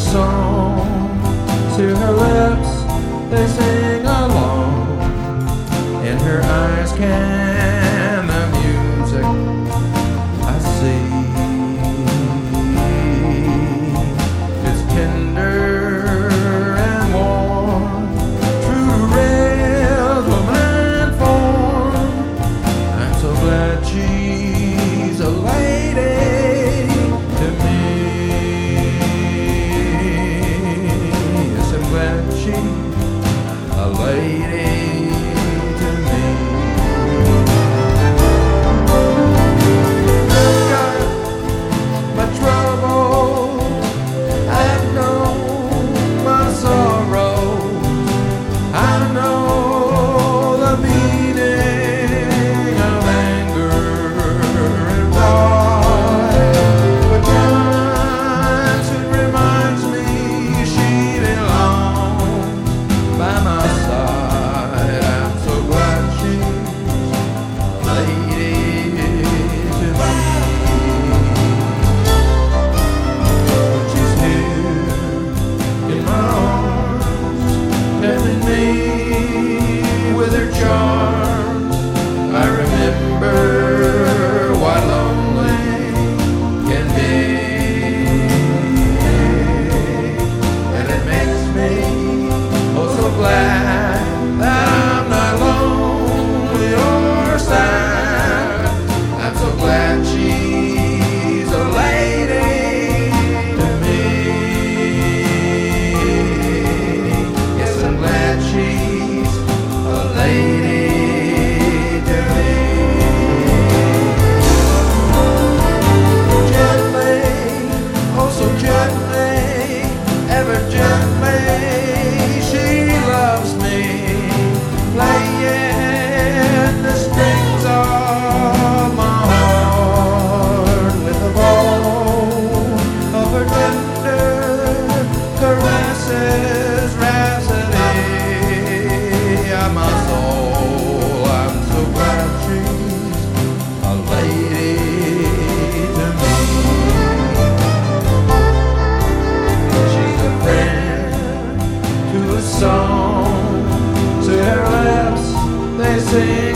song to her lips, they sing along. In her eyes can the music I see. It's tender and warm, true to rhythm and form. I'm so glad she's a lady to me. Yes, I'm glad she's a lady to me. I've got my troubles, I've known my sorrows, I know the meaning of anger and pride, but Johnson reminds me she belongs by my side. I'm so glad she's a lady to me. When she's here in my arms, telling me with her charms, I remember what lonely can be, and it makes me oh so glad that I'm not lonely or sad. I'm so glad she's a lady to me. Yes, I'm glad she's a lady to me. Gently, oh so gently, ever gently, she loves me, playing the strings of my heart with the bow of her tender caresses, rhapsody of my soul. I'm so glad she's a lady to me. She's a friend to a song, to her lips they sing